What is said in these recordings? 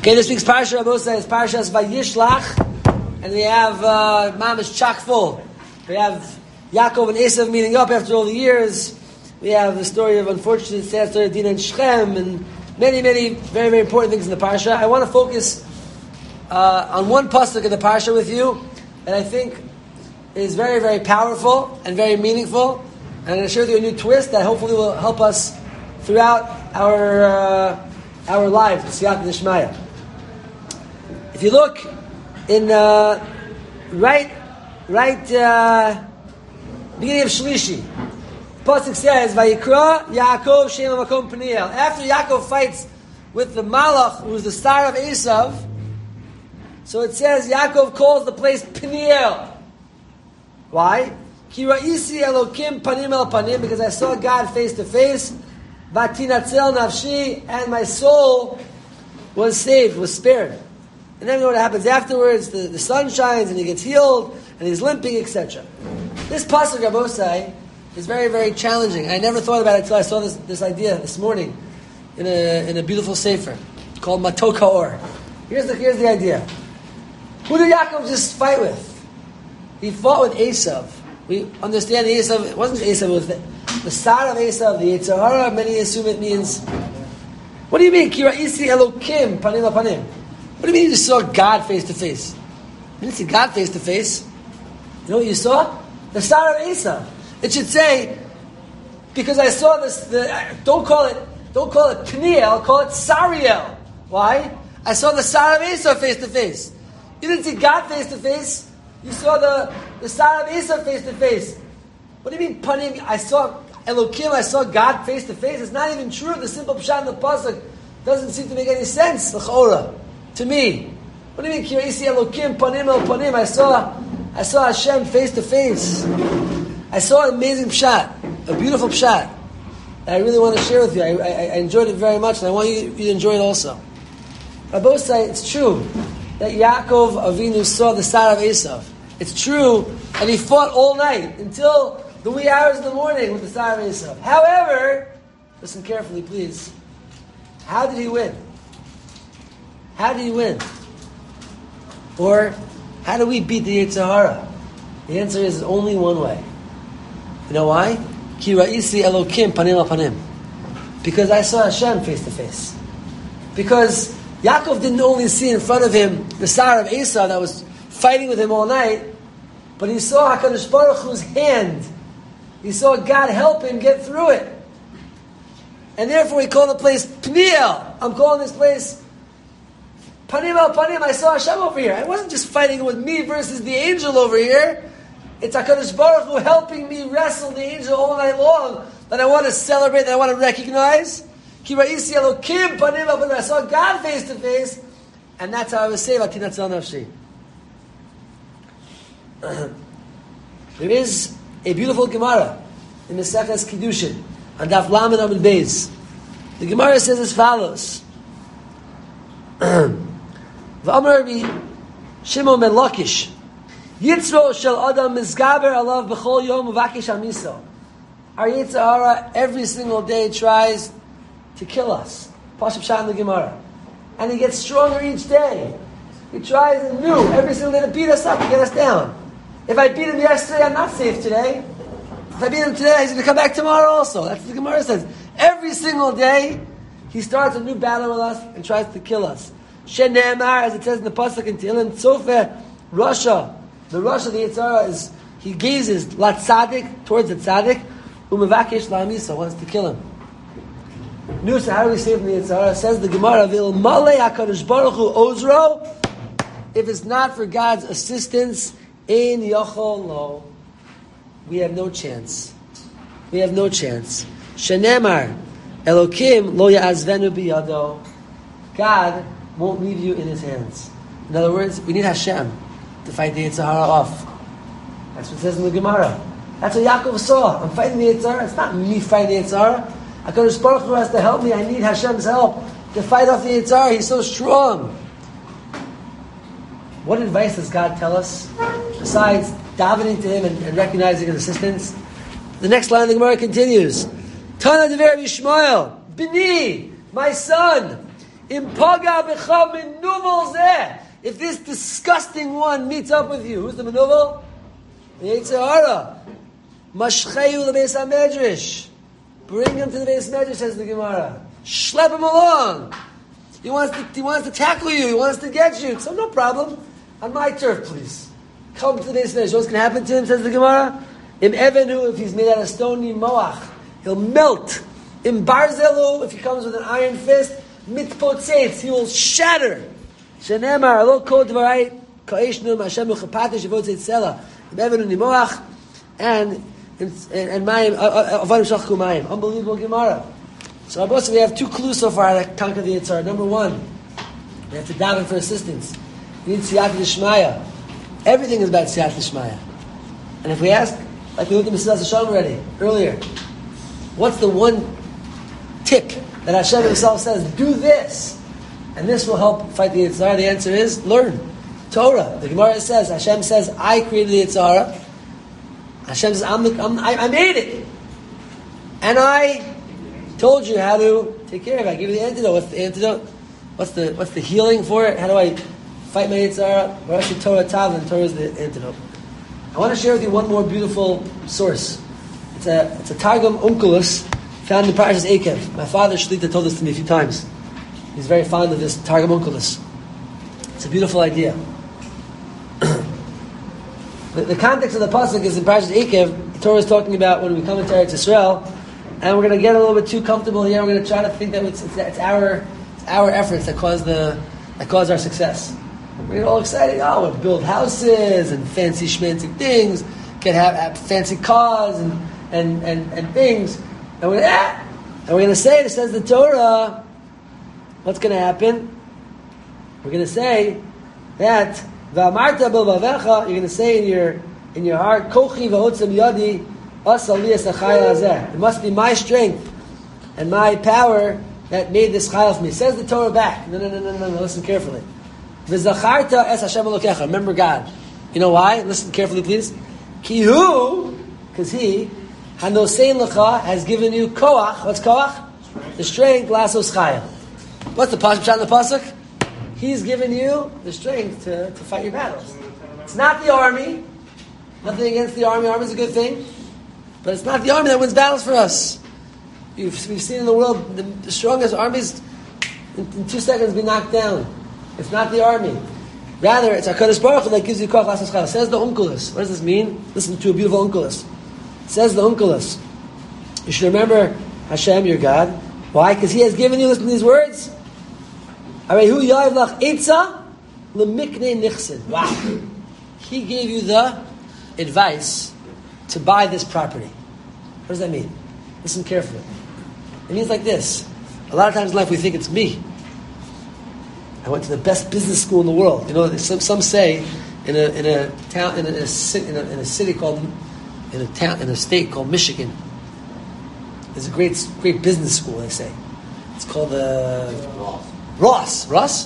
Okay, this week's Parsha Rabosa is Parshas Vayishlach, and we have Mamish chock full. We have Yaakov and Esav meeting up after all the years. We have the story of unfortunate sad story of Dinah and Shechem, and many, many very, very important things in the Parsha. I want to focus on one pasuk in the Parsha with you that I think is very, very powerful and very meaningful. And I'm going to share with you a new twist that hopefully will help us throughout our lives, Siyat Nishmaya. If you look in right beginning of Shlishi, pasuk says, "Vayikra Yaakov Shem Makom Peniel." After Yaakov fights with the Malach, who's the star of Esav, so it says Yaakov calls the place Peniel. Why? Ki ra'isi Elokim panim el panim, because I saw God face to face. Vatinatzel nafshi, and my soul was saved, was spared. And then you know what happens afterwards? The sun shines and he gets healed and he's limping, etc. This pasuk Rabosai is very, very challenging. I never thought about it until I saw this idea this morning in a beautiful sefer called Matok HaOr. Here's the idea. Who did Yaakov just fight with? He fought with Esav. We understand the Esav, it wasn't Esav, it was the star of Esav, the Yetzer Hara. Many assume it means, what do you mean? Ki ra'isi Elokim panim panim. What do you mean you saw God face to face? You didn't see God face to face. You know what you saw? The star of Esav. It should say, because I saw this, don't call it Peniel, call it Sariel. Why? I saw the star of Esav face to face. You didn't see God face to face. You saw the star of Esav face to face. What do you mean, panim? I saw Elokim, I saw God face to face. It's not even true. The simple pshat in the pasuk doesn't seem to make any sense. L'chora, to me. What do you mean, ki ra'isi Elokim panim el panim? I saw Hashem face to face. I saw an amazing pshat, a beautiful pshat that I really want to share with you. I enjoyed it very much, and I want you to enjoy it also. Rabosai, it's true that Yaakov Avinu saw the star of Esav. It's true, and he fought all night until the wee hours of the morning with the star of Esav. However, listen carefully, please. How did he win? How did he win? Or, how do we beat the Yetzer Hara? The answer is only one way. You know why? Ki ra'isi Elokim panim al panim. Because I saw Hashem face to face. Because Yaakov didn't only see in front of him the star of Esav that was fighting with him all night, but he saw HaKadosh Baruch Hu's hand. He saw God help him get through it. And therefore he called the place Peniel. I'm calling this place Panim al Panim. I saw Hashem over here. I wasn't just fighting with me versus the angel over here. It's HaKadosh Baruch Hu helping me wrestle the angel all night long that I want to celebrate, that I want to recognize. Ki ra'isi Elokim panim al panim. I saw God face to face, and that's how I was saved. Vatinatzel nafshi. There is a beautiful Gemara in Maseches Kiddushin on Daf Lamed Amud Beis. The Gemara says as follows: V'amar Rabbi Shimon ben Lakish, Yitzro shel Adam mizgaber alav b'chol yom uvakish amiso. Our Yetzer Hara every single day tries to kill us. Pashup Pshat in the Gemara, and he gets stronger each day. He tries anew every single day to beat us up, to get us down. If I beat him yesterday, I'm not safe today. If I beat him today, he's going to come back tomorrow also. That's what the Gemara says. Every single day, he starts a new battle with us and tries to kill us. Shen Ne'emar, as it says in the pasuk in Tehillim, Tzofer Rasha. The Rasha, the Yetzer Hara, is he gazes la tzaddik towards the tzaddik, umevakesh la'amisa, wants to kill him. So how do we save from the Yetzer Hara? Says the Gemara, Vil Malei HaKadosh Baruch Hu Ozro. If it's not for God's assistance, Ein Yochol Lo, we have no chance. We have no chance. Shenemar Elokim Lo Ya'azvenu Biyado. God won't leave you in His hands. In other words, we need Hashem to fight the Yetzer Hara off. That's what it says in the Gemara. That's what Yaakov saw. I'm fighting the Yetzer Hara. It's not me fighting the Yetzer Hara. HaKadosh Baruch Hu has to help me. I need Hashem's help to fight off the Yetzer Hara. He's so strong. What advice does God tell us besides davening to Him and recognizing His assistance? The next line of the Gemara continues. Tana Dever Yishmael, Bini, my son, Impaga b'cha menuvel zeh. If this disgusting one meets up with you, who's the menuvel? The Yetzer Hara. Mashcheyu lebeis hamedrash. Bring him to the beis medrash, says the Gemara. Schlep him along. He wants to tackle you. He wants to get you. So no problem. On my turf, please. Come to the beis medrash. What's going to happen to him, says the Gemara? Im evenu, if he's made out of stony moach, he'll melt. Im barzelu, if he comes with an iron fist, mitpotzetz, he will shatter. Shenemar, lo kol dvarai, ka'eshnu, Hashem uchapatish, yivotzet sela. Im evenu nimoach, and mayim, avadim shachku mayim. Unbelievable Gemara. So we have two clues so far to conquer the Yitzhar. Number one, we have to daven for assistance. We need siyat d'shmaya. Everything is about siyat d'shmaya. And if we ask, like we looked at Mesilas Yesharim already, earlier, what's the one tip that Hashem himself says, do this, and this will help fight the Yitzhar? The answer is, learn. Torah. The Gemara says, Hashem says, I created the Yitzhar. Hashem says, I made it. And I told you how to take care of it. I give you the antidote. What's the antidote? What's the healing for it? How do I fight my Yitzhar? Rashi Torah Tav, and Torah is the antidote. I want to share with you one more beautiful source. It's a Targum Onkelos found in Parashas Eikev. My father Shlita told this to me a few times. He's very fond of this Targum Onkelos. It's a beautiful idea. The context of the pasuk is in Parashas Eikev. The Torah is talking about when we come into Eretz Yisrael, and we're going to get a little bit too comfortable here. We're going to try to think that it's our efforts that cause our success. We get all excited. Oh, we'll build houses and fancy schmancy things. Can have fancy cars and things. And we're going to say, it says the Torah, what's going to happen? We're going to say that V'amarta b'levavecha, you're going to say in your heart, Kochi v'otzem yadi asa li es hachayil hazeh. It must be my strength and my power that made this chayil for me. Says the Torah back. No, listen carefully. V'zacharta es Hashem Elokecha. Remember God. You know why? Listen carefully, please. Ki hu, because he, hanosein lecha, has given you koach. What's koach? The strength, lasos chayil. What's the pasuk in the pasuk? He's given you the strength to fight your battles. It's not the army. Nothing against the army. Army is a good thing. But it's not the army that wins battles for us. We've seen in the world the strongest armies in 2 seconds be knocked down. It's not the army. Rather, it's HaKadosh Baruch Hu that gives you koach l'asas chayil. Says the Onkelos. What does this mean? Listen to a beautiful Onkelos. Says the Onkelos. You should remember Hashem, your God. Why? Because He has given you, listen to these words. Wow. He gave you the advice to buy this property. What does that mean? Listen carefully. It means like this. A lot of times in life we think it's me. I went to the best business school in the world. You know, some say in a town in a city called in a state called Michigan. There's a great business school. They say it's called Ross,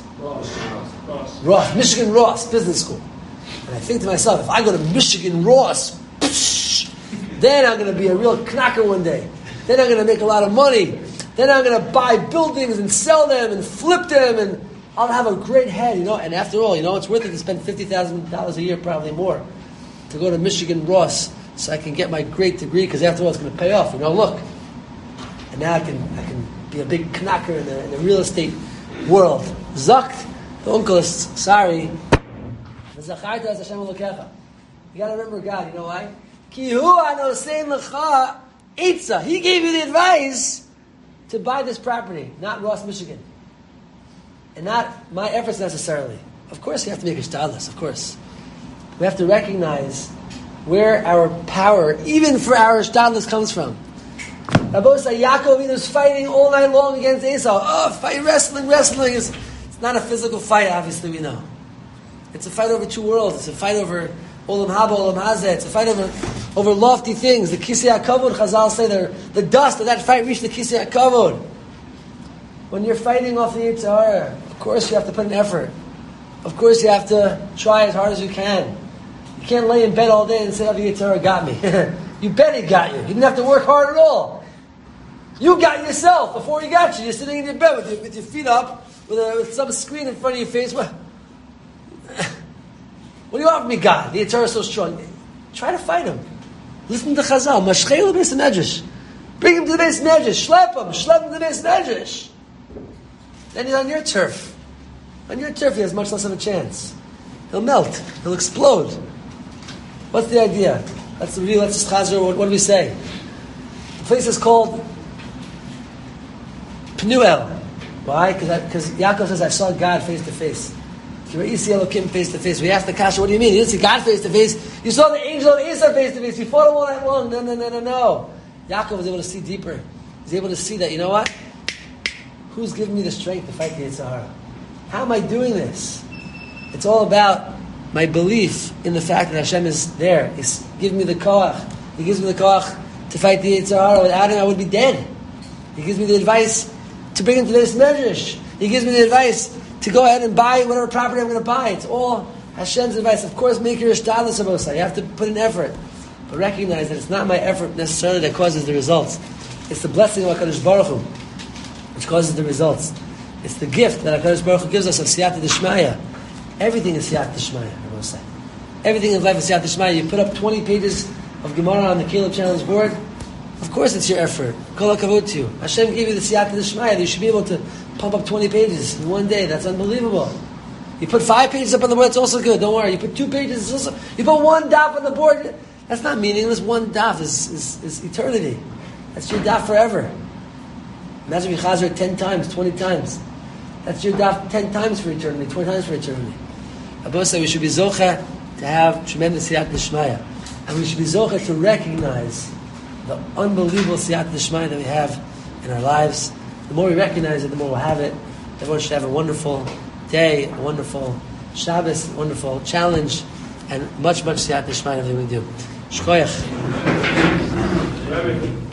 Michigan Ross Business School. And I think to myself, if I go to Michigan Ross, then I'm going to be a real knocker one day. Then I'm going to make a lot of money. Then I'm going to buy buildings and sell them and flip them, and I'll have a great head, you know. And after all, you know, it's worth it to spend $50,000 a year, probably more, to go to Michigan Ross so I can get my great degree, because after all, it's going to pay off. You know, look. And now I can be a big knocker in the real estate world. Zakt, the Onkelos, sorry. V'zacharta es Hashem Elokecha. You got to remember God. You know why? Ki hu hanosein lecha itza. He gave you the advice to buy this property, not Ross, Michigan, and not my efforts necessarily. Of course, you have to make a shtadlus. Of course, we have to recognize where our power, even for our shtadlus, comes from. Rabosai Yaakov was fighting all night long against Esau. Wrestling. It's not a physical fight, obviously, we know. It's a fight over two worlds. It's a fight over Olam Haba, Olam Hazeh. It's a fight over lofty things. The Kisei HaKavod, Chazal say, the dust of that fight reached the Kisei HaKavod. When you're fighting off the Yetzer Hara, of course you have to put an effort. Of course you have to try as hard as you can. You can't lay in bed all day and say, oh, the Yetzer Hara got me. You bet he got you. You didn't have to work hard at all. You got yourself before he got you. You're sitting in your bed with your feet up, with some screen in front of your face. What do you want from me, God? The Torah is so strong. Try to fight him. Listen to Chazal. Mashchei l'beis medrash. Bring him to the beis medrash. Schlep him to the beis medrash. Then he's on your turf. On your turf, he has much less of a chance. He'll melt. He'll explode. What's the idea? That's the real. Let's just Chazar. What do we say? The place is called Penuel. Why? Because Yaakov says, I saw God face to face. Elohim face to face. We asked the Kasha, what do you mean? You didn't see God face to face. You saw the angel of Esau face to face. You fought him all night long. No. Yaakov was able to see deeper. He was able to see that, you know what? Who's giving me the strength to fight the Yetzer Hara? How am I doing this? It's all about my belief in the fact that Hashem is there. He's giving me the koach. He gives me the koach to fight the Yetzer Hara. Without him, I would be dead. He gives me the advice to bring him to this medrash. He gives me the advice to go ahead and buy whatever property I'm going to buy. It's all Hashem's advice. Of course, make your ishtadlus abosai. You have to put in effort. But recognize that it's not my effort necessarily that causes the results. It's the blessing of HaKadosh Baruch Hu which causes the results. It's the gift that HaKadosh Baruch Hu gives us of siyata d'shmaya. Everything is siyata d'shmaya, I want to say. Everything in life is siyata d'shmaya. You put up 20 pages of Gemara on the Caleb Challenge board, of course it's your effort. Kol hakavod to you. Hashem gave you the siyata d'shmaya that you should be able to pump up 20 pages in one day. That's unbelievable. You put 5 pages up on the board, it's also good. Don't worry. You put 2 pages, it's also... You put 1 daf on the board, that's not meaningless. 1 daf is eternity. That's your daf forever. Imagine if you chazer it 10 times, 20 times. That's your daf 10 times for eternity, 20 times for eternity. Abba said we should be zocha to have tremendous siyat d'shmaya. And we should be zocha to recognize the unbelievable siyat d'shmaya that we have in our lives. The more we recognize it, the more we'll have it. Everyone should have a wonderful day, a wonderful Shabbos, a wonderful challenge, and much siyat d'shmaya in everything we do. Shkoyach.